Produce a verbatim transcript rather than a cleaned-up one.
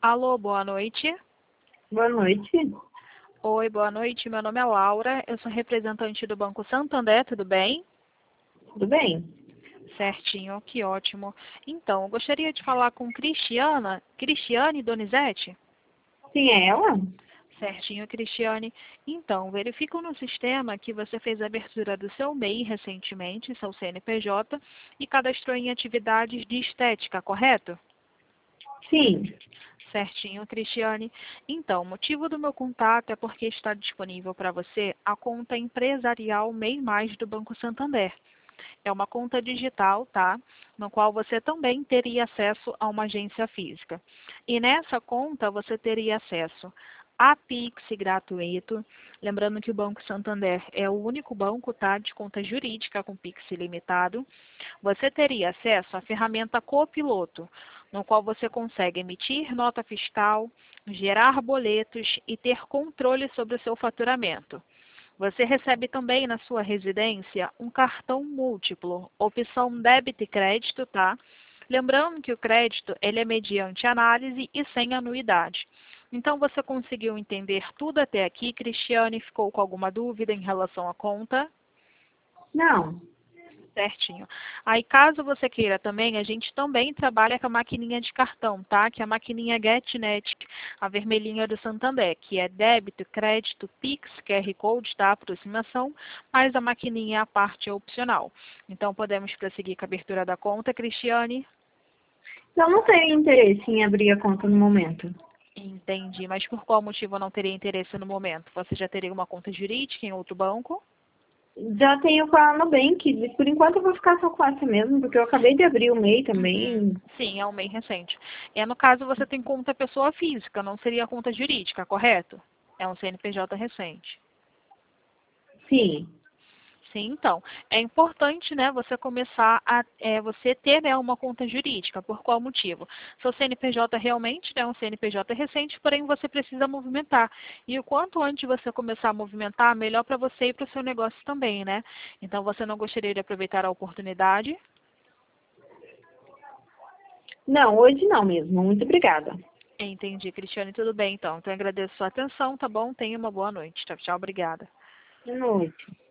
Alô, boa noite. Boa noite. Oi, boa noite. Meu nome é Laura. Eu sou representante do Banco Santander, tudo bem? Tudo bem? Certinho, que ótimo. Então, eu gostaria de falar com Cristiana, Cristiane Donizete? Sim, é ela? Certinho, Cristiane. Então, verifico no sistema que você fez a abertura do seu M E I recentemente, seu C N P J, e cadastrou em atividades de estética, correto? Sim. Certinho, Cristiane. Então, o motivo do meu contato é porque está disponível para você a conta empresarial M E I Mais do Banco Santander. É uma conta digital, tá? No qual você também teria acesso a uma agência física. E nessa conta você teria acesso a Pix gratuito. Lembrando que o Banco Santander é o único banco, tá, de conta jurídica com Pix ilimitado. Você teria acesso à ferramenta Copiloto, no qual você consegue emitir nota fiscal, gerar boletos e ter controle sobre o seu faturamento. Você recebe também na sua residência um cartão múltiplo, opção débito e crédito, tá? Lembrando que o crédito ele é mediante análise e sem anuidade. Então, você conseguiu entender tudo até aqui, Cristiane? Ficou com alguma dúvida em relação à conta? Não. Certinho. Aí, caso você queira também, a gente também trabalha com a maquininha de cartão, tá? Que é a maquininha GetNet, a vermelhinha do Santander, que é débito, crédito, Pix, Q R Code, tá? Aproximação, mas a maquininha, a parte é opcional. Então, podemos prosseguir com a abertura da conta, Cristiane? Eu não tenho interesse em abrir a conta no momento. Entendi, mas por qual motivo eu não teria interesse no momento? Você já teria uma conta jurídica em outro banco? Já tenho com a Nubank. Por enquanto eu vou ficar só com essa mesmo, porque eu acabei de abrir o M E I Uhum. também. Sim, é um bem recente. É, no caso, você tem conta pessoa física, não seria conta jurídica, correto? É um C N P J recente. Sim. Sim, então, é importante, né, você começar a, é, você ter, né, uma conta jurídica. Por qual motivo? Seu C N P J realmente é um C N P J recente, porém você precisa movimentar. E o quanto antes você começar a movimentar, melhor para você e para o seu negócio também, né? Então, você não gostaria de aproveitar a oportunidade? Não, hoje não mesmo. Muito obrigada. Entendi, Cristiane, tudo bem então. Então, eu agradeço a sua atenção, tá bom? Tenha uma boa noite. Tchau, tchau, obrigada. Boa noite.